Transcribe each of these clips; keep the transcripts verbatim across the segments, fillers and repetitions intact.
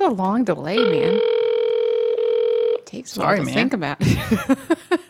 a long delay, man. It takes a while Sorry, to man. think about it.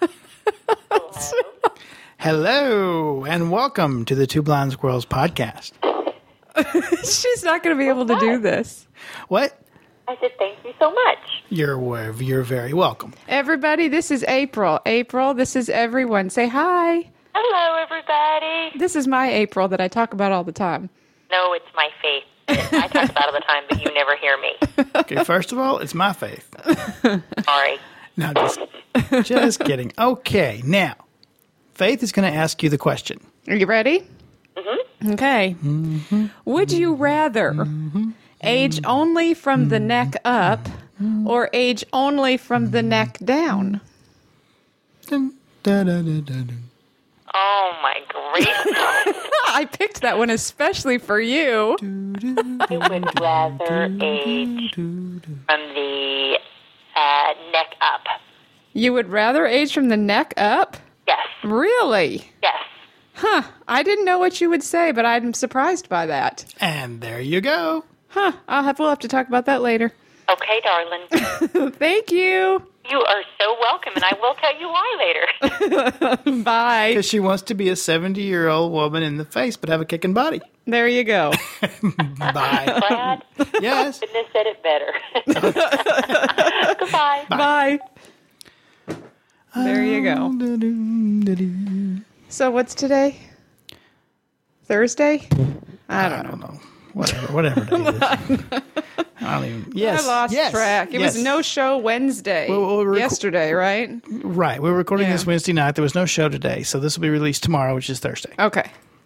Hello, and welcome to the Two Blind Squirrels podcast. She's not going to be able to do this. What? I said, thank you so much. You're you're very welcome. Everybody, this is April. April, this is everyone. Say hi. Hello, everybody. This is my April that I talk about all the time. No, it's my faith. I talk about it all the time, but you never hear me. Okay, first of all, it's my faith. Sorry. No, just, just kidding. Okay, now, Faith is going to ask you the question. Are you ready? Mm-hmm. Okay. Mm-hmm. Would you rather mm-hmm. age only from the neck up mm-hmm. or age only from the neck down? Dun, dun, dun, dun, dun. Oh, my gracious. I picked that one especially for you. I would rather age from the uh, neck up. You would rather age from the neck up? Yes. Really? Yes. Huh. I didn't know what you would say, but I'm surprised by that. And there you go. Huh. I'll have, we'll have to talk about that later. Okay, darling. Thank you. You are so welcome, and I will tell you why later. Bye. Because she wants to be a seventy-year-old woman in the face, but have a kicking body. There you go. Bye. Glad. Yes. Couldn't have said it better. Goodbye. Bye. Bye. There you go. So what's today? Thursday? I don't, I don't know. know. Whatever, whatever day it is. I don't even. Yes, I lost yes, track. It yes. was no show Wednesday. Well, well, we're rec- yesterday, right? Right. We're recording Yeah. this Wednesday night. There was no show today, so this will be released tomorrow, which is Thursday. Okay.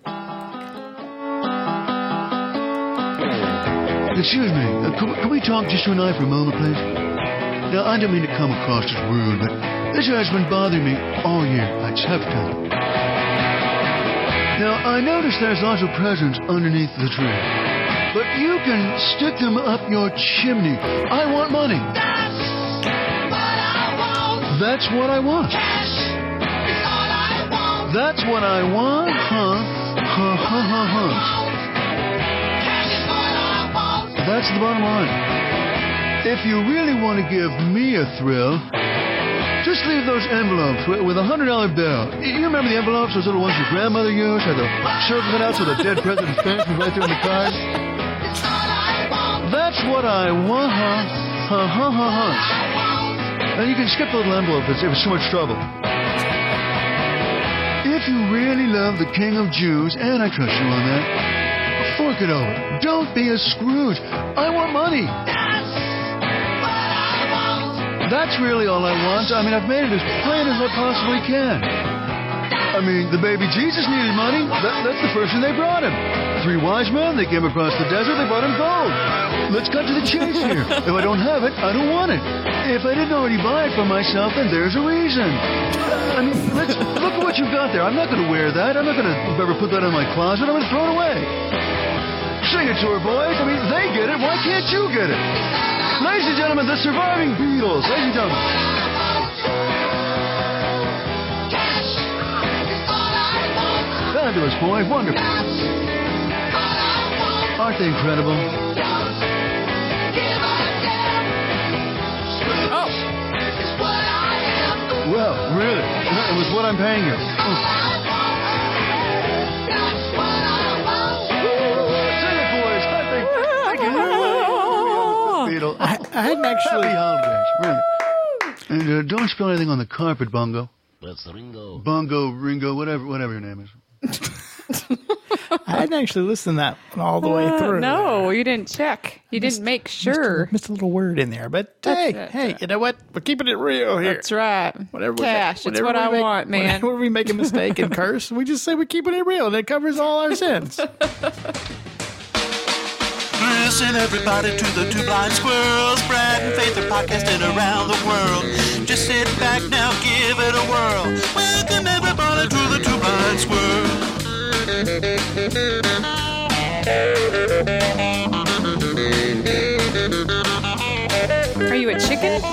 Excuse me, uh, can, we, can we talk just you and I for a moment, please? Now, I don't mean to come across as rude, but this has been bothering me all year. I just have to tell you. Now, I notice there's lots of presents underneath the tree, but you can stick them up your chimney. I want money. That's what I want. That's what I want. Cash is all I want. That's what I want, huh? Huh, huh, huh, huh. Cash is what I want. That's the bottom line. If you really want to give me a thrill, just leave those envelopes with, with a hundred dollar bill. You remember the envelopes, those little ones your grandmother used? Had the circle out with a dead president's face right there in the card? It's all I want. That's what I want, huh? Huh, huh, huh, huh. And you can skip the little envelope if it's too much trouble. If you really love the King of Jews, and I trust you on that, fork it over. Don't be a Scrooge. I want money. That's what I want. That's really all I want. I mean, I've made it as plain as I possibly can. I mean, the baby Jesus needed money. That, that's the first thing they brought him. Three wise men, they came across the desert, they brought him gold. Let's cut to the chase here. If I don't have it, I don't want it. If I didn't already buy it for myself, then there's a reason. I mean, let's look at what you've got there. I'm not going to wear that. I'm not going to ever put that in my closet. I'm going to throw it away. Sing it to her, boys. I mean, they get it. Why can't you get it? Ladies and gentlemen, the surviving Beatles. Ladies and gentlemen. Cash is all I want. Fabulous, boy. Wonderful. That's what I want. Aren't they incredible? Don't give a damn. Scrooge Oh. is what I am. Well, really. It was what I'm paying you. Oh. That's what I want. Sing it, boys. I think, I think you really Beatles. I, I hadn't actually. Happy holidays. Really. And uh, don't spill anything on the carpet, Bungo. That's Ringo. Bungo, Ringo, whatever, whatever your name is. I hadn't actually listened to that one all the way Uh, through. no, you didn't check. You Missed- didn't make Missed sure. a, missed a little word in there, but That's hey, it, hey, that's you know what? We're keeping it real here. That's right. Whatever we Cash. make- It's whenever what we I make- want, man. Whenever we make a mistake and curse, we just say we're keeping it real, and it covers all our sins. Listen, everybody, to the Two Blind Squirrels. Brad and Faith are podcasting around the world. Just sit back now, give it a whirl. Welcome, everybody, to the Two Blind Squirrels. Are you a chicken?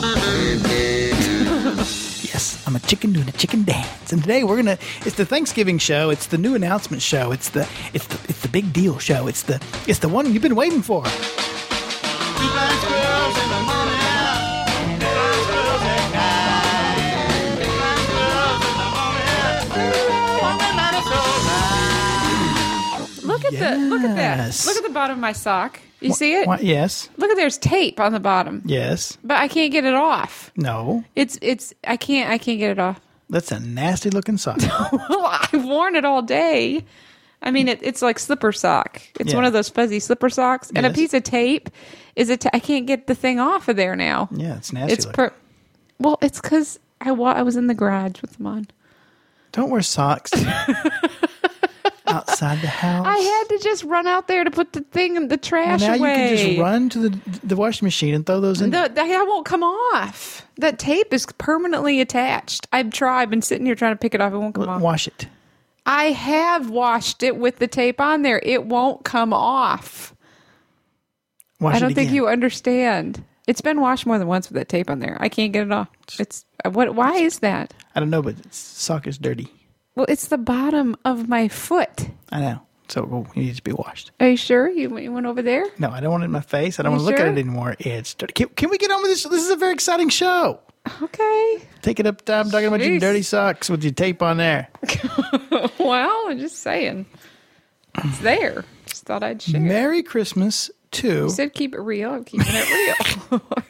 Yes, I'm a chicken doing a chicken dance, and today we're gonna. It's the Thanksgiving show. It's the new announcement show. It's the. It's the. It's the big deal show. It's the. It's the one you've been waiting for. Two Blind Squirrels. squirrels in the morning. Deadline squirrels at night. Deadline squirrels in the morning. When the night is so light. Look at the look at that. Yes. Look at the bottom of my sock. You see it? Why- yes. Look at there's tape on the bottom. Yes. But I can't get it off. No. It's it's I can't I can't get it off. That's a nasty looking sock. Well, I've worn it all day. I mean, it, it's like slipper sock. It's Yeah. one of those fuzzy slipper socks, and Yes. a piece of tape is a. T- I can't get the thing off of there now. Yeah, it's nasty. It's looking. per. Well, it's because I wa- I was in the garage with them on. Don't wear socks outside the house. I had to just run out there to put the thing in the trash Well, now away. you can just run to the the washing machine and throw those in. The, the hair won't come off. That tape is permanently attached. I've tried. I've been sitting here trying to pick it off. It won't come off. Wash it. I have washed it with the tape on there. It won't come off. Wash I don't it think again. you understand. It's been washed more than once with that tape on there. I can't get it off. It's what? Why is that? I don't know, but it's, sock is dirty. Well, it's the bottom of my foot. I know. So well, it needs to be washed. Are you sure you, you went over there? No, I don't want it in my face. I don't You want to look sure? at it anymore. It's dirty. Can, can we get on with this? This is a very exciting show. Okay. Take it up time talking about your Jeez. dirty socks with your tape on there. Well, I'm just saying. It's there. Just thought I'd share. Merry Christmas to You said keep it real. I'm keeping it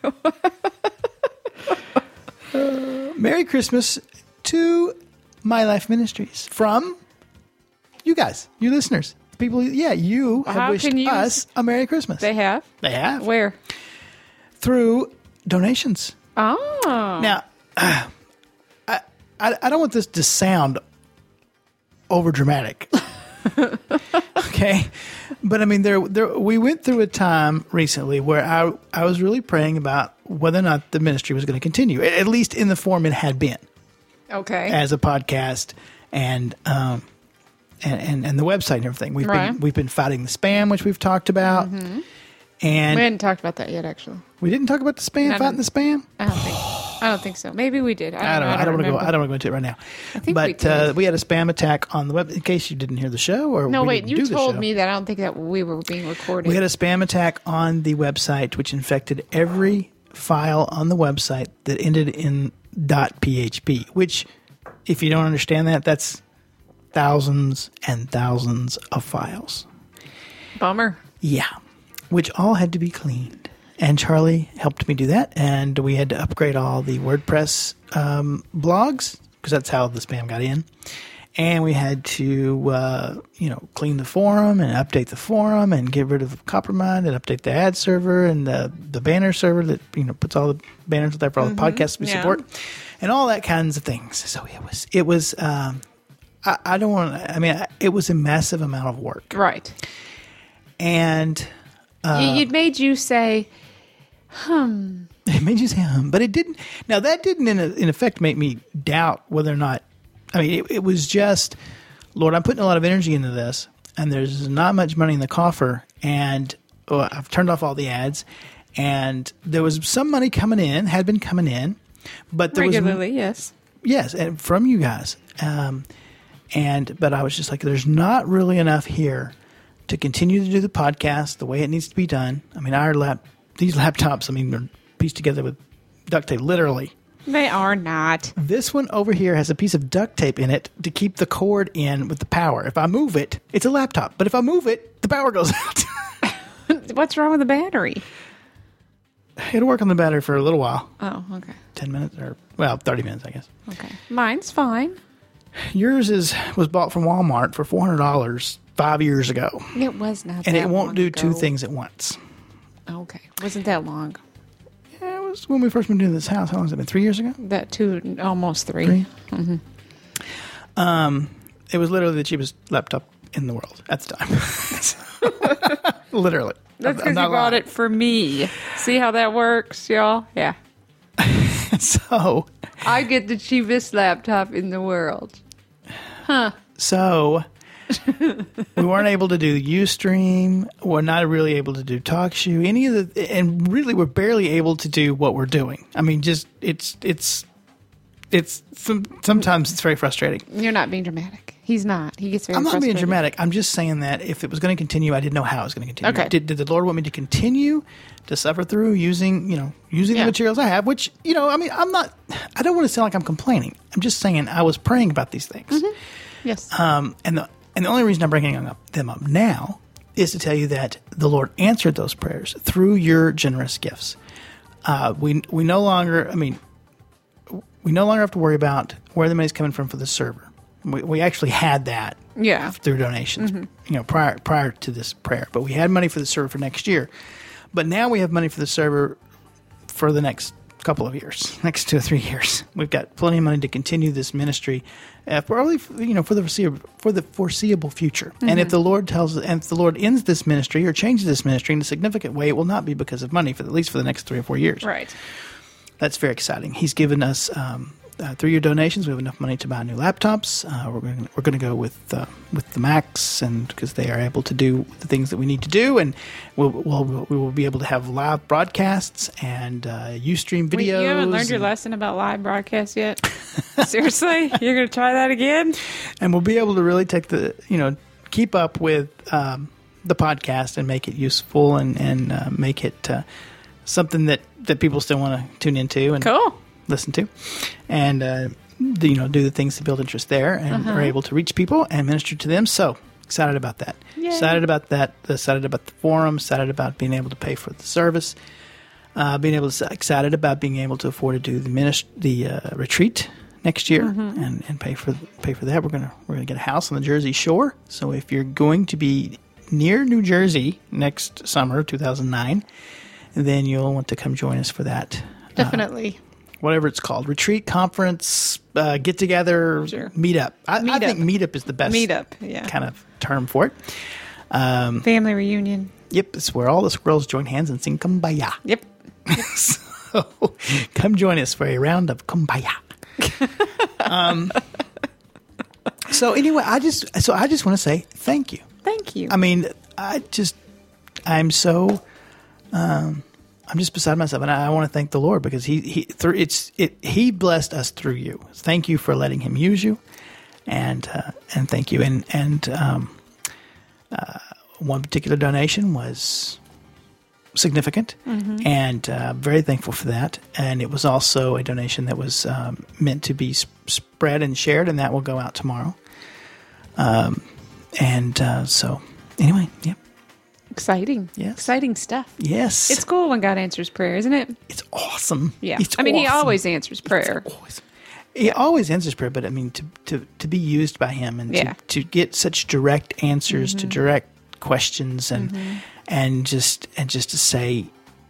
real. Merry Christmas to My Life Ministries from you guys, you listeners, people. Yeah, you have How wished can you- us a Merry Christmas. They have? They have Where? through donations. Oh. Now, uh, I, I I don't want this to sound over dramatic. Okay, but I mean, there there we went through a time recently where I I was really praying about whether or not the ministry was going to continue, at least in the form it had been Okay. as a podcast and um and and, and the website and everything. We've Right. been we've been fighting the spam, which we've talked about, Mm-hmm. and we hadn't talked about that yet, actually. we didn't talk about the spam, No, no. fighting the spam. I don't think. I don't think so. Maybe we did. I don't, I don't know. I don't want to go. remember. I don't want to go into it right now. I think we but did. uh, we had a spam attack on the web. In case you didn't hear the show, or No, we wait. didn't You do the told show. me that. I don't think that we were being recorded. We had a spam attack on the website, which infected every file on the website that ended in .php. Which, if you don't understand that, that's thousands and thousands of files. Bummer. Yeah, which all had to be cleaned. And Charlie helped me do that, and we had to upgrade all the WordPress um, blogs because that's how the spam got in. And we had to, uh, you know, clean the forum and update the forum and get rid of Coppermind and update the ad server and the the banner server that you know puts all the banners there for all the podcasts we yeah. support and all that kinds of things. So it was it was. Um, I, I don't want. I mean, it was a massive amount of work, Right. and. You it made you say, It made you say hum, but it didn't. Now that didn't, in, in effect, make me doubt whether or not. I mean, it, it was just, Lord, I'm putting a lot of energy into this, and there's not much money in the coffer, and oh, I've turned off all the ads, and there was some money coming in, had been coming in, but there regularly, was yes. yes, and from you guys, um, and but I was just like, there's not really enough here to continue to do the podcast the way it needs to be done. I mean, our lap, these laptops, I mean, they're pieced together with duct tape, literally. They are not. This one over here has a piece of duct tape in it to keep the cord in with the power. If I move it, it's a laptop. But if I move it, the power goes out. What's wrong with the battery? It'll work on the battery for a little while. Oh, okay. ten minutes or, well, thirty minutes, I guess. Okay. Mine's fine. Yours is was bought from Walmart for four hundred dollars five years ago. It was not And that it won't long do ago. two things at once. Okay. Wasn't that long. Yeah, it was when we first moved into this house. How long has it been? Three years ago? That two, almost three. Three? Um, it was literally the cheapest laptop in the world at the time. Literally. That's I'm because you not bought lying. it for me. See how that works, y'all? Yeah. So, I get the cheapest laptop in the world. so we weren't able to do Ustream. We're not really able to do TalkShoe. Any of the, and really, we're barely able to do what we're doing. I mean, just it's it's it's some, sometimes it's very frustrating. You're not being dramatic. He's not. He gets very I'm not being frustrated. dramatic. I'm just saying that if it was going to continue, I didn't know how it was going to continue. Okay. Did, did the Lord want me to continue to suffer through using, you know, using Yeah. the materials I have? Which, you know, I mean, I'm not. I don't want to sound like I'm complaining. I'm just saying I was praying about these things, Mm-hmm. Yes. um, and the and the only reason I'm bringing them up, them up now is to tell you that the Lord answered those prayers through your generous gifts. Uh, we we no longer. I mean, we no longer have to worry about where the money's coming from for the server. We, we actually had that Yeah. through donations, you know, prior prior to this prayer. But we had money for the server for next year. But now we have money for the server for the next couple of years, next two or three years. We've got plenty of money to continue this ministry, uh, probably you know for the foreseeable for the foreseeable future. And if the Lord tells, and if the Lord ends this ministry or changes this ministry in a significant way, it will not be because of money for at least for the next three or four years. Right. That's very exciting. He's given us um, uh, through your donations. We have enough money to buy new laptops. Uh, we're going we're going to go with uh, with the Macs, and because they are able to do the things that we need to do, and we'll, we'll we will be able to have live broadcasts and uh, UStream videos. Wait, you haven't learned your and, lesson about live broadcast yet? Seriously? You're going to try that again? and we'll be able to really take the you know keep up with um, the podcast and make it useful and and uh, make it uh, something that, that people still want to tune into and Cool. listen to, and uh, do, you know do the things to build interest there, and Uh-huh. are able to reach people and minister to them. So excited about that. Yay. Excited about that. Excited about the forum. Excited about being able to pay for the service. Uh, being able to excited about being able to afford to do the minist- the uh, retreat next year Mm-hmm. and, and pay for pay for that. We're gonna we're gonna get a house on the Jersey Shore. So if you're going to be near New Jersey next summer, two thousand nine, then you'll want to come join us for that. Definitely. Whatever it's called, retreat, conference, uh, get together, Sure. meetup. I, I Meetup. think meetup is the best Meetup, yeah. kind of term for it. Family reunion. Yep, it's where all the squirrels join hands and sing Kumbaya. Yep. So come join us for a round of Kumbaya. um, so anyway, I just so I just want to say thank you. Thank you. I mean, I just I'm so um, I'm just beside myself, and I, I want to thank the Lord because he he through it's it he blessed us through you. Thank you for letting him use you, and uh, and thank you. And and um, uh, one particular donation was significant, and uh, very thankful for that. And it was also a donation that was um, meant to be s- spread and shared, and that will go out tomorrow. Um, and uh, so, anyway, yep, Exciting. Yes. Exciting stuff. yes, It's cool when God answers prayer, isn't it? it's awesome. Yeah. It's I mean, He awesome. always answers prayer. Always. He always answers prayer, but I mean, to to, to be used by him and Yeah. to, to get such direct answers to direct questions and and just and just to say,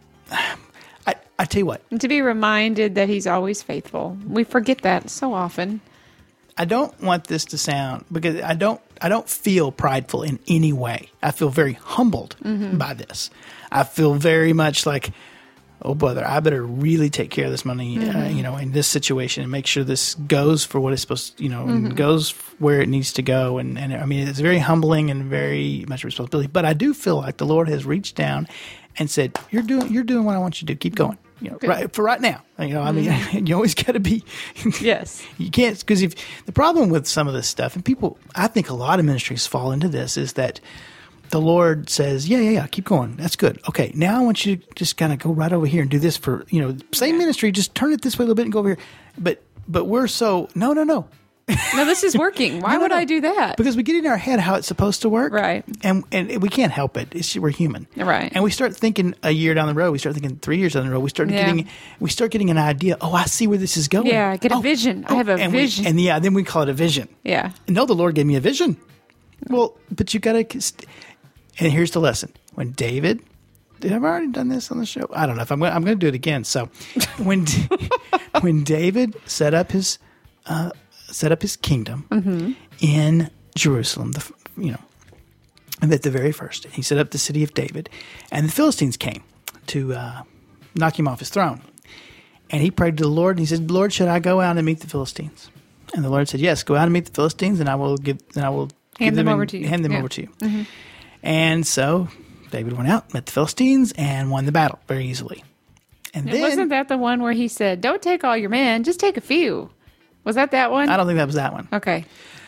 I I tell you what, And to be reminded that He's always faithful. We forget that so often. I don't want this to sound because I don't I don't feel prideful in any way. I feel very humbled by this. I feel very much like, oh brother, I better really take care of this money, uh, you know, in this situation and make sure this goes for what it's supposed to, you know, and goes where it needs to go. And, and I mean, it's very humbling and very much responsibility. But I do feel like the Lord has reached down and said, "You're doing you're doing what I want you to do. Keep going." You know, right for right now. You know, I mean, you always got to be. Yes. You can't, because if the problem with some of this stuff, and people, I think a lot of ministries fall into this, is that the Lord says, yeah, yeah, yeah, keep going. That's good. Okay, now I want you to just kind of go right over here and do this for, you know, same ministry, just turn it this way a little bit and go over here. But but we're so, no, no, no. No, this is working. Why No, no, would no. I do that? Because we get in our head how it's supposed to work. Right. And and we can't help it. It's, we're human. Right. And we start thinking a year down the road. We start thinking three years down the road. We start Yeah. getting we start getting an idea. Oh, I see where this is going. Yeah, get a Oh, vision. I have a and we- vision. and yeah, then we call it a vision. Yeah. No, the Lord gave me a vision. Well, but you got to. And here's the lesson. When David, did I have already done this on the show? I don't know if I'm going. I'm going to do it again. So, when when David set up his uh, set up his kingdom Mm-hmm. in Jerusalem, the f- you know, and at the very first, he set up the city of David, and the Philistines came to uh, knock him off his throne, and he prayed to the Lord, and he said, "Lord, should I go out and meet the Philistines?" And the Lord said, "Yes, go out and meet the Philistines, and I will give, and I will Hand give them in- over to you." Hand them Yeah. over to you." And so David went out, met the Philistines, and won the battle very easily. And And then wasn't that the one where He said, "Don't take all your men, just take a few"? Was that that one? I don't think that was that one. Okay.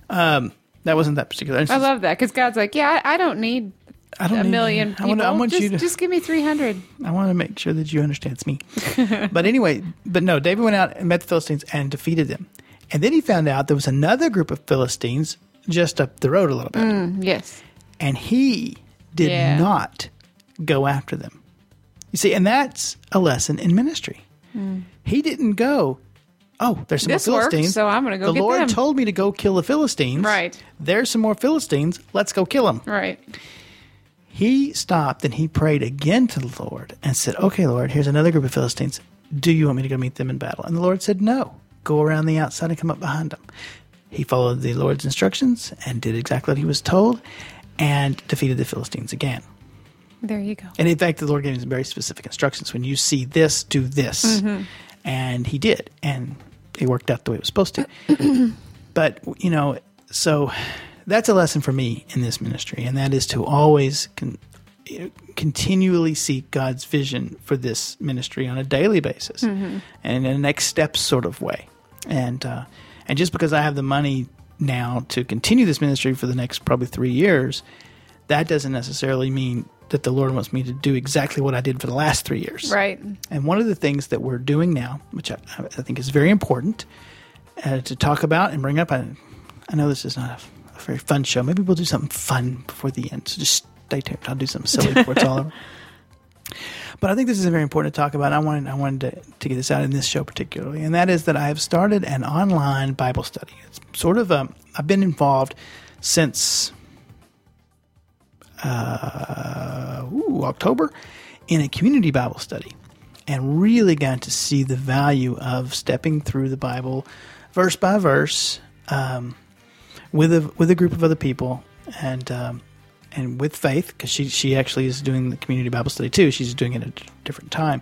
Um, that wasn't that particular. I love that because God's like, yeah, I, I don't need I don't a need- million I people. want, I want just, you to. just give me three hundred. I want to make sure that you understand it's me. But anyway, but no, David went out and met the Philistines and defeated them. And then he found out there was another group of Philistines just up the road a little bit. Mm, yes. And he did Yeah. not go after them. You see, and that's a lesson in ministry. He didn't go, oh, there's some This more worked, Philistines. so I'm gonna go The get Lord them." told me to go kill the Philistines. Right. There's some more Philistines. Let's go kill them. Right. He stopped and he prayed again to the Lord and said, okay, Lord, here's another group of Philistines. Do you want me to go meet them in battle? And the Lord said, no. Go around the outside and come up behind them. He followed the Lord's instructions and did exactly what he was told and defeated the Philistines again. There you go. And in fact, the Lord gave him very specific instructions. When you see this, do this. Mm-hmm. And he did. And it worked out the way it was supposed to. But, you know, so that's a lesson for me in this ministry. And that is to always con- continually seek God's vision for this ministry on a daily basis. Mm-hmm. And in a next step sort of way. And, uh, and just because I have the money now to continue this ministry for the next probably three years, that doesn't necessarily mean that the Lord wants me to do exactly what I did for the last three years. Right. And one of the things that we're doing now, which I, I think is very important uh, to talk about and bring up, I, I know this is not a, a very fun show. Maybe we'll do something fun before the end. So just stay tuned. I'll do something silly before it's all over. But I think this is very important to talk about. I wanted I wanted to, to get this out in this show particularly, and that is that I have started an online Bible study. It's sort of a, I've been involved since uh, ooh, October in a community Bible study, and really got to see the value of stepping through the Bible verse by verse um, with a with a group of other people, and um, and with Faith, because she she actually is doing the community Bible study too. She's doing it at a different time,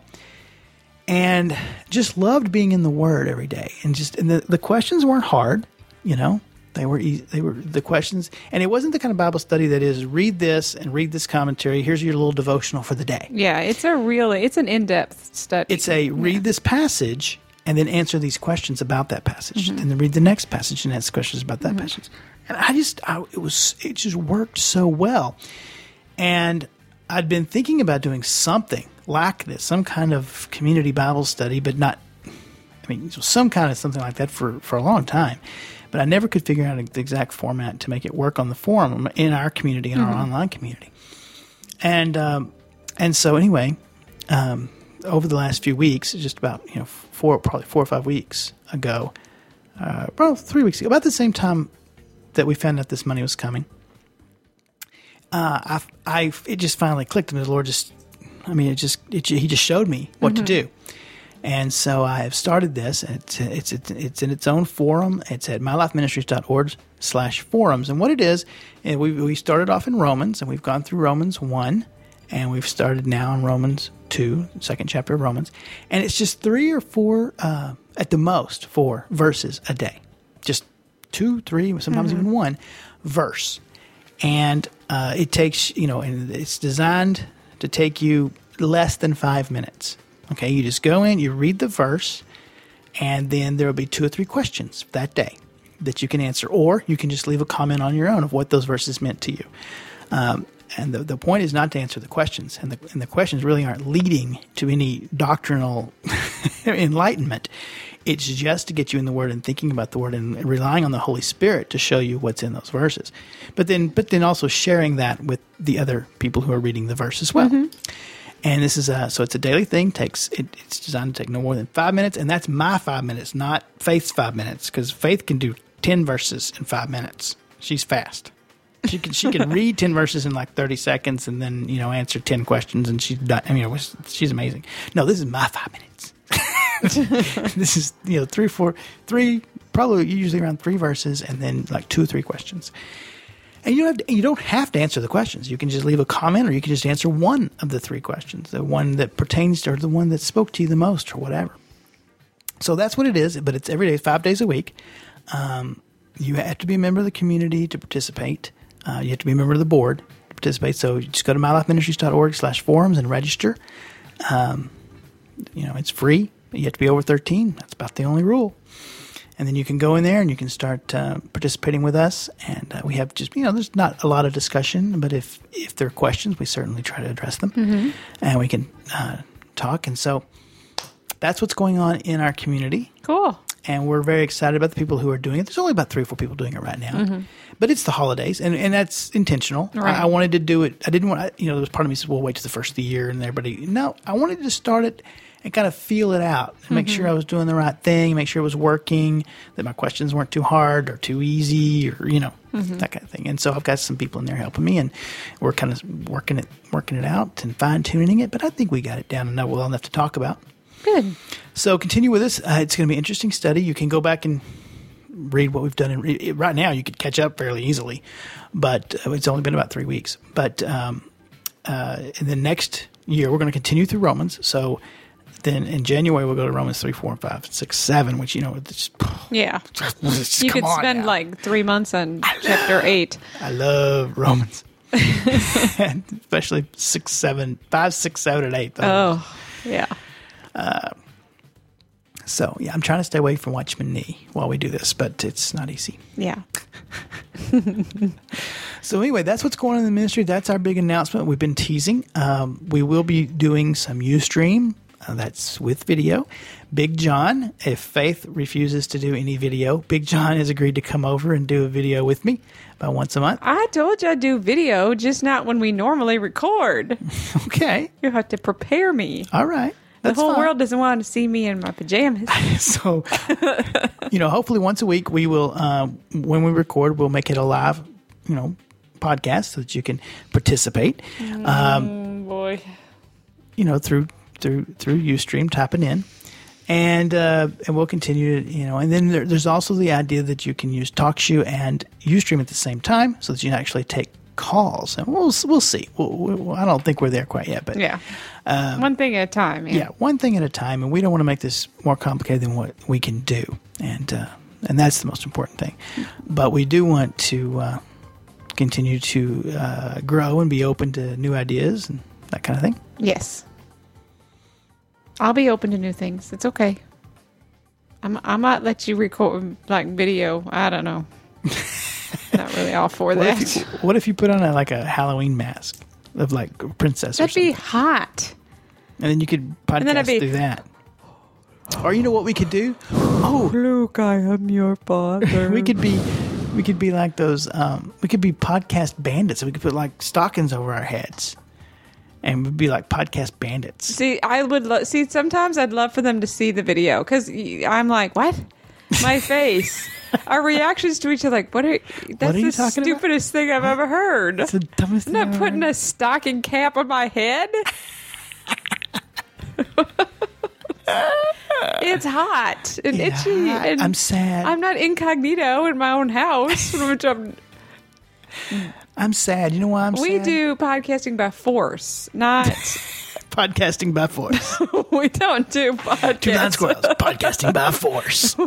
and just loved being in the Word every day. And just and the, the questions weren't hard, you know. They were easy, they were the questions, and it wasn't the kind of Bible study that is read this and read this commentary. Here's your little devotional for the day. Yeah, it's a really it's an in-depth study. It's a read this passage and then answer these questions about that passage, Mm-hmm. and then read the next passage and ask questions about that passage. And I just, I, it was, it just worked so well. And I'd been thinking about doing something like this, some kind of community Bible study, but not, I mean, some kind of something like that for, for a long time. But I never could figure out the exact format to make it work on the forum in our community, in our online community. And um, and so anyway, um, over the last few weeks, just about you know four probably four or five weeks ago, uh, well three weeks ago, about the same time that we found out this money was coming, uh, I, I it just finally clicked, and the Lord just, I mean, it just it, He just showed me what to do. And so I have started this. And it's, it's it's it's in its own forum. It's at mylifeministries.org slash forums. And what it is, and we we started off in Romans, and we've gone through Romans one, and we've started now in Romans two, second chapter of Romans. And it's just three or four, uh, at the most, four verses a day. Just two, three, sometimes even one verse. And uh, it takes, you know, and it's designed to take you less than five minutes. Okay, you just go in, you read the verse, and then there will be two or three questions that day that you can answer, or you can just leave a comment on your own of what those verses meant to you. Um, and the, the point is not to answer the questions, and the, and the questions really aren't leading to any doctrinal enlightenment. It's just to get you in the Word and thinking about the Word and relying on the Holy Spirit to show you what's in those verses. But then, but then also sharing that with the other people who are reading the verse as well. Mm-hmm. And this is a, so it's a daily thing. Takes it, it's designed to take no more than five minutes, and that's my five minutes, not Faith's five minutes, because Faith can do ten verses in five minutes. She's fast. She can she can read ten verses in like thirty seconds, and then you know answer ten questions, and she's done. I mean, it was, she's amazing. No, this is my five minutes. This is you know three, four, three, probably usually around three verses, and then like two or three questions. And you don't have to, you don't have to answer the questions. You can just leave a comment, or you can just answer one of the three questions, the one that pertains to, or the one that spoke to you the most, or whatever. So that's what it is. But it's every day, five days a week. Um, you have to be a member of the community to participate. Uh, you have to be a member of the board to participate. So you just go to mylifeministries.org slash forums and register. Um, you know, it's free. You have to be over thirteen. That's about the only rule. And then you can go in there and you can start uh, participating with us. And uh, we have just, you know, there's not a lot of discussion, but if, if there are questions, we certainly try to address them. Mm-hmm. And we can uh, talk. And so that's what's going on in our community. Cool. And we're very excited about the people who are doing it. There's only about three or four people doing it right now. Mm-hmm. But it's the holidays, and, and that's intentional. Right. I, I wanted to do it. I didn't want, you know, there was part of me said, well, wait till the first of the year and everybody. No, I wanted to start it and kind of feel it out and make Mm-hmm. sure I was doing the right thing, make sure it was working, that my questions weren't too hard or too easy or, you know, Mm-hmm. that kind of thing. And so I've got some people in there helping me, and we're kind of working it, working it out and fine tuning it. But I think we got it down enough, well enough to talk about. Good. So continue with us. Uh, it's going to be an interesting study. You can go back and read what we've done. And re- right now, you could catch up fairly easily, but uh, it's only been about three weeks. But um, uh, in the next year, we're going to continue through Romans. So then in January, we'll go to Romans three, four, and five, six, seven, which, you know, it's, Yeah. it's, You come could on spend now. like three months on chapter eight. I love Romans, and especially six, seven, five, six, seven, and eight. Though. Oh, yeah. So yeah, I'm trying to stay away from Watchman Nee while we do this, but it's not easy. Yeah. So anyway, that's what's going on in the ministry. That's our big announcement. We've been teasing. Um, we will be doing some Ustream. Uh, that's with video. Big John, if Faith refuses to do any video, Big John has agreed to come over and do a video with me about once a month. I told you I'd do video, just not when we normally record. Okay. You have to prepare me. All right. The That's whole fine. world doesn't want to see me in my pajamas. So, you know, hopefully once a week we will, uh, when we record, we'll make it a live, you know, podcast so that you can participate. Um, Oh, boy. you know, through through through Ustream, typing in, and uh, and we'll continue to, you know, and then there, there's also the idea that you can use TalkShoe and Ustream at the same time, so that you can actually take calls, and we'll we'll see. We'll, we'll, I don't think we're there quite yet, but Yeah. One thing at a time. Yeah. yeah, one thing at a time, and we don't want to make this more complicated than what we can do, and uh, and that's the most important thing. But we do want to uh, continue to uh, grow and be open to new ideas and that kind of thing. Yes. I'll be open to new things. It's okay. I'm, I might let you record like video. I don't know. Not really all for What that. if, you, what if you put on a, like a Halloween mask of like a princess That'd or be something, hot. and then you could then podcast I'd be- through that? Or you know what we could do? Oh, Luke, I am your father. we could be we could be like those. Um, we could be podcast bandits. We could put like stockings over our heads, and we'd be like podcast bandits. See, I would lo- see. Sometimes I'd love for them to see the video because I'm like, what? My face. Our reactions to each other, like, what are? That's are you the talking about? stupidest thing I've ever heard. It's the dumbest I'm thing not I've putting ever a stocking cap on my head. It's hot and Yeah, itchy. And I'm sad. I'm not incognito in my own house. Which I'm, I'm sad. You know why I'm we sad? do podcasting by force, not. Podcasting by force. We don't do podcasts. Two Blind Squirrels. Podcasting by force.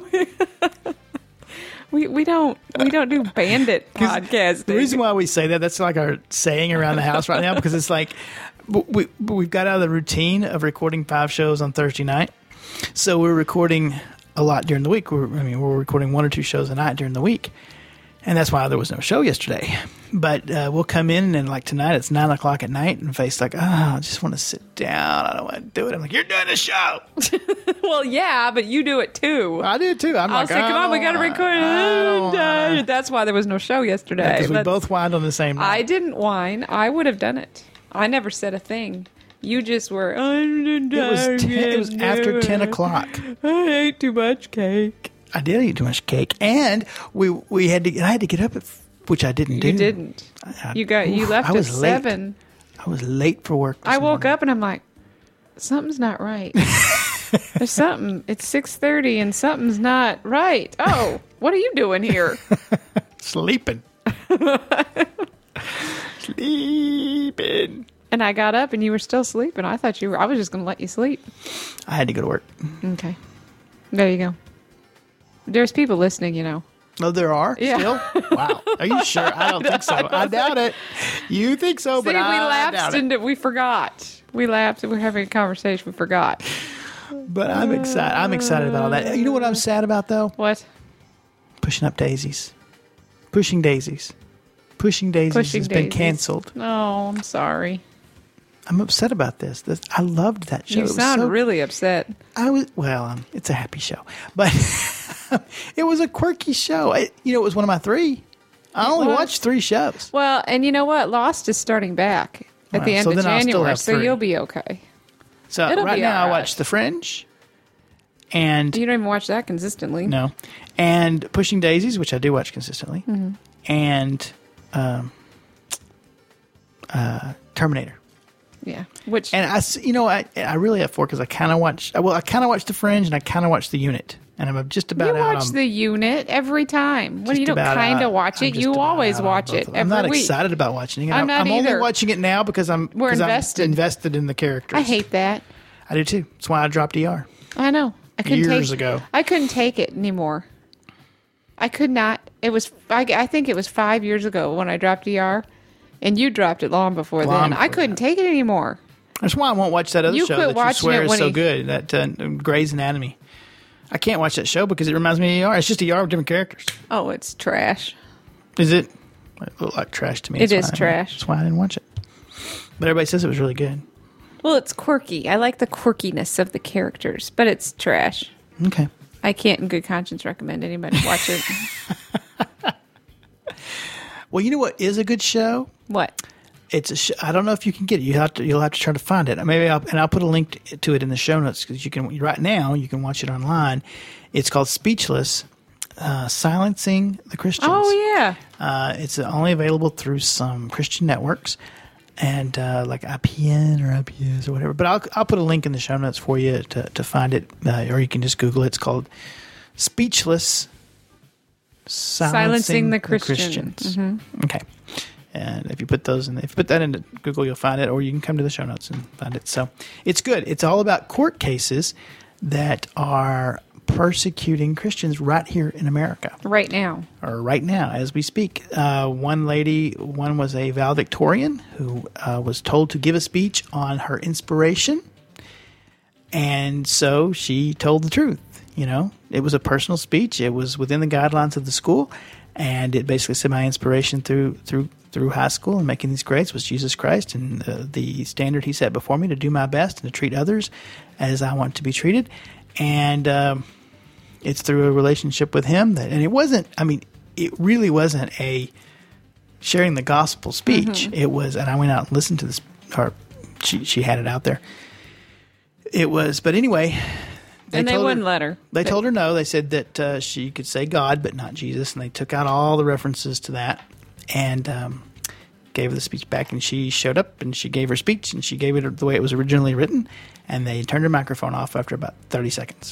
We we don't we don't do bandit podcasting. The reason why we say that, that's like our saying around the house right now, because it's like we, we've got out of the routine of recording five shows on Thursday night. So we're recording a lot during the week. We're, I mean, we're recording one or two shows a night during the week. And that's why there was no show yesterday. But uh, we'll come in, and like tonight, it's nine o'clock at night, and Faith's like, oh, I just want to sit down. I don't want to do it. I'm like, you're doing the show. Well, yeah, but you do it too. I do too. I'm I'll like, say, come on, we got to "Oh, record. I don't wanna." That's why there was no show yesterday. Because we But both whined on the same night. I didn't whine. I would have done it. I never said a thing. You just were. It was, ten, it was after ten o'clock. I ate too much cake. I did eat too much cake, and we we had to. And I had to get up at, which I didn't do. You didn't. I- You got. You oof, left I at was late. seven. I was late for work. this I woke morning. up and I'm like, something's not right. There's something. It's six thirty and something's not right. Oh, what are you doing here? sleeping, sleeping. And I got up and you were still sleeping. I thought you were. I was just going to let you sleep. I had to go to work. Okay. There you go. There's people listening, you know. Oh, there are Yeah. still. Wow, are you sure? I don't think so. I doubt it. You think so, See, but we I lapsed doubt it. into. We forgot. We lapsed. We were having a conversation. We forgot. But I'm excited. I'm excited about all that. You know what I'm sad about though? What? Pushing Up Daisies. Pushing Daisies. Pushing Daisies Pushing has been Daisies. canceled. Oh, I'm sorry. I'm upset about this. this I loved that show. You It was sound so- really upset. I was well. Um, it's a happy show, but it was a quirky show. I, you know, it was one of my three. I only was. watched three shows. Well, and you know what? Lost is starting back at the Well, end so of then I'll still January, have so three. you'll be okay. So It'll right be now, I all right. watch The Fringe, and You don't even watch that consistently. no, and Pushing Daisies, which I do watch consistently, Mm-hmm. and um, uh, Terminator. Yeah. Which And I, s- you know, I I really have four because I kind of watch. Well, I kind of watch The Fringe, and I kind of watch The Unit, and I'm just about you out watch on, the unit every time. When just you don't about kind out- of watch I'm it, just you about always out on watch both it of them. every I'm not week. excited about watching it. I'm not I'm only either. watching it now because I'm We're 'cause I'm invested. invested in the characters. I hate that. I do too. That's why I dropped E R. I know. I couldn't Years take, ago. I couldn't take it anymore. I could not. It was. I, I think it was five years ago when I dropped E R, and you dropped it long before Long then. I before couldn't take it anymore. That's why I won't watch that other You show quit that you watching swear it is when so he- good. That uh, Grey's Anatomy. I can't watch that show because it reminds me of E R. It's just E R with different characters. Oh, it's trash. Is it? It looked like trash to me. It That's is why I- trash. That's why I didn't watch it. But everybody says it was really good. Well, it's quirky. I like the quirkiness of the characters, but it's trash. Okay. I can't, in good conscience, recommend anybody watch it. Well, you know what is a good show? What? It's a sh- I don't know if you can get it. You have to. You'll have to try to find it. Maybe I'll, and I'll put a link t- to it in the show notes because you can right now you can watch it online. It's called Speechless, uh, Silencing the Christians. Oh yeah. Uh, it's only available through some Christian networks and uh, like I P N or I P S or whatever. But I'll I'll put a link in the show notes for you to to find it, uh, or you can just Google it. It's called Speechless. Silencing, Silencing the the Christian. Christians. Okay. And if you put those in, if you put that into Google, you'll find it, or you can come to the show notes and find it. So it's good. It's all about court cases that are persecuting Christians right here in America, Right now. or right now as we speak. Uh, one lady, one was a valedictorian who uh, was told to give a speech on her inspiration, and so she told the truth. You know, it was a personal speech. It was within the guidelines of the school, and it basically said my inspiration through through through high school and making these grades was Jesus Christ and uh, the standard He set before me to do my best and to treat others as I want to be treated, and um, it's through a relationship with Him that. And it wasn't. I mean, it really wasn't a sharing the gospel speech. Mm-hmm. It was, and I went out and listened to this. Or she she had it out there. It was, but anyway. And they told wouldn't let her. They But- told her no. They said that uh, she could say God, but not Jesus, and they took out all the references to that and um, gave her the speech back. And she showed up and she gave her speech and she gave it the way it was originally written. And they turned her microphone off after about thirty seconds.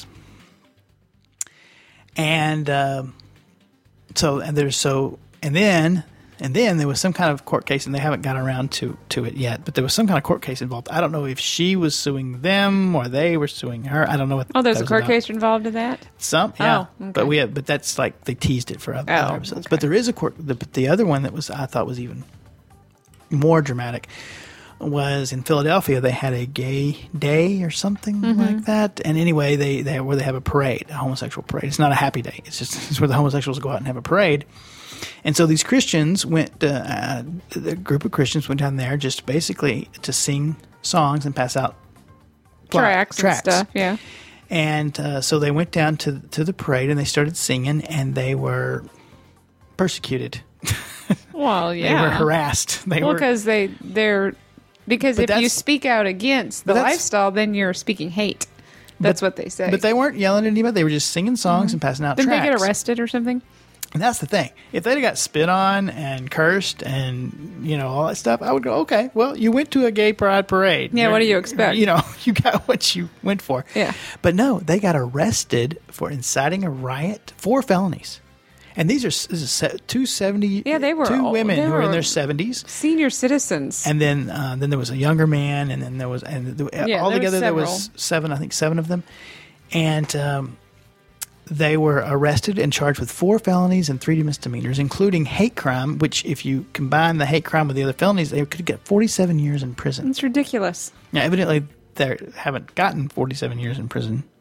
And um, so, and there's so, and then. And then there was some kind of court case, and they haven't got around to, to it yet. But there was some kind of court case involved. I don't know if she was suing them or they were suing her. I don't know what. Oh, there's that a was court about. case involved in that? Some, yeah, Oh, okay. but we have, but that's like they teased it for other, Oh, other episodes. okay. But there is a court. The, but the other one that was I thought was even more dramatic was in Philadelphia. They had a gay day or something Mm-hmm. like that. And anyway, they they where they have a parade, a homosexual parade. It's not a happy day. It's just it's where the homosexuals go out and have a parade. And so these Christians went, uh, uh, the group of Christians went down there just basically to sing songs and pass out fly- Tracks, and stuff, yeah. And uh, so they went down to to the parade and they started singing, and they were persecuted. Well, They yeah. were harassed. They Well, were because they they're because But if you that's- speak out against the But that's- lifestyle, then you're speaking hate. That's what they say. but they weren't yelling at anybody. They were just singing songs and passing out Didn't tracks. they get arrested or something? And that's the thing. If they'd have got spit on and cursed and, you know, all that stuff, I would go, okay, well, you went to a gay pride parade. Yeah, You're- what do you expect? You know, you got what you went for. Yeah. But no, they got arrested for inciting a riot, four felonies. And these are this is se- two seventy, Yeah, they were two old- women they who were in were- their seventies. Senior citizens. And then uh, then there was a younger man, and then there was, and the, Yeah, all there was together there was several. seven, I think seven of them. And um, they were arrested and charged with four felonies and three misdemeanors, including hate crime, which if you combine the hate crime with the other felonies, they could get forty-seven years in prison. It's ridiculous. Now, evidently, they haven't gotten forty-seven years in prison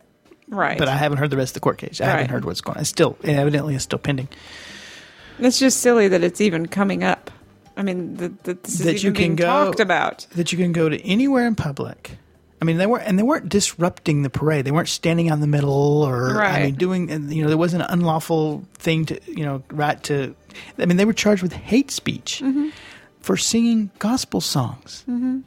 Right. But I haven't heard the rest of the court case. I Right. haven't heard what's going on. It's still, evidently, it's still pending. It's just silly that it's even coming up. I mean, that, that this is That even you can being go- talked about. That you can go to anywhere in public. I mean, they weren't, and they weren't disrupting the parade. They weren't standing on the middle, or I Right. mean, doing. and, You know, there wasn't an unlawful thing to, you know, right to. I mean, they were charged with hate speech Mm-hmm. for singing gospel songs. Mm-hmm.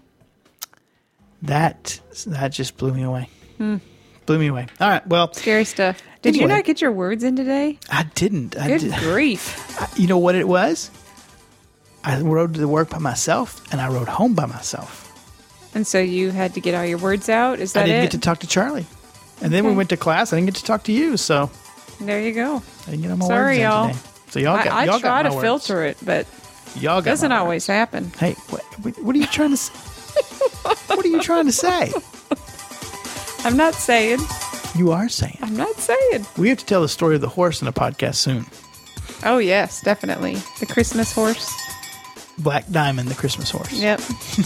That that just blew me away. Hmm. Blew me away. All right, well, Scary stuff. Did you Anyway. not get your words in today? I didn't. I Good did, grief. I- you know what it was? I rode to work by myself, and I rode home by myself. And so you had to get all your words out? Is that I didn't it? get to talk to Charlie. And then we Okay. went to class. I didn't get to talk to you, so There you go. I didn't get all my Sorry, words in y'all. today. So y'all got, I, I y'all try got to my filter it, but words. Y'all it got doesn't my always happen. words. Hey, what, what are you trying to say? What are you trying to say? I'm not saying. You are saying. I'm not saying. We have to tell the story of the horse in a podcast soon. Oh, yes, definitely. The Christmas horse. Black Diamond, the Christmas horse. Yep.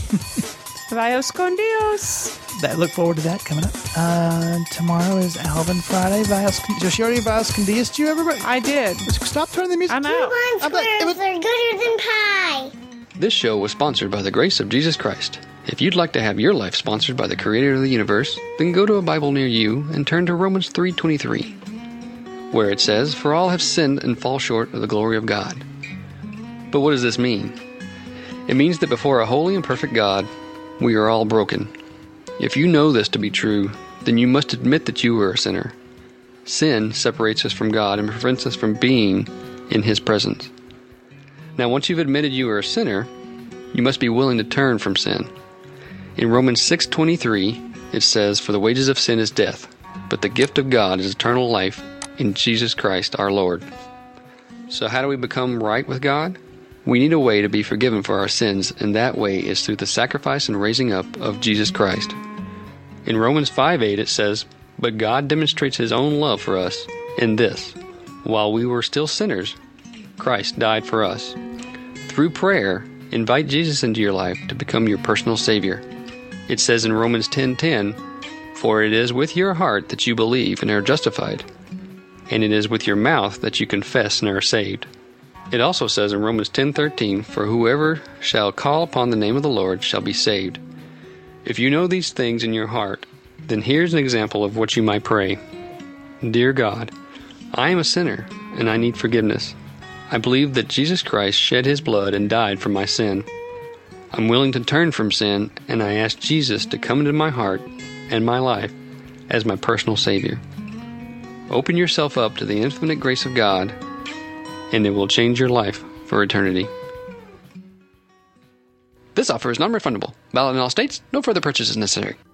Vayos con Dios. That, look forward to that coming up. Uh, tomorrow is Alvin Friday. Vios, so she already Vios Candias to you, everybody? I did. Stop turning the music. I'm out. I'm like, it was- are gooder than pie. This show was sponsored by the grace of Jesus Christ. If you'd like to have your life sponsored by the Creator of the universe, then go to a Bible near you and turn to Romans three twenty-three, where it says, "For all have sinned and fall short of the glory of God." But what does this mean? It means that before a holy and perfect God, we are all broken. If you know this to be true, then you must admit that you are a sinner. Sin separates us from God and prevents us from being in His presence. Now, once you've admitted you are a sinner, you must be willing to turn from sin. In Romans six twenty-three, it says, "For the wages of sin is death, but the gift of God is eternal life in Jesus Christ our Lord." So how do we become right with God? We need a way to be forgiven for our sins, and that way is through the sacrifice and raising up of Jesus Christ. In Romans five eight it says, "But God demonstrates His own love for us in this: while we were still sinners, Christ died for us." Through prayer, invite Jesus into your life to become your personal Savior. It says in Romans ten ten, "For it is with your heart that you believe and are justified, and it is with your mouth that you confess and are saved." It also says in Romans ten thirteen, "For whoever shall call upon the name of the Lord shall be saved." If you know these things in your heart, then here's an example of what you might pray. Dear God, I am a sinner, and I need forgiveness. I believe that Jesus Christ shed His blood and died for my sin. I'm willing to turn from sin, and I ask Jesus to come into my heart and my life as my personal Savior. Open yourself up to the infinite grace of God, and it will change your life for eternity. This offer is non-refundable. Valid in all states. No further purchase is necessary.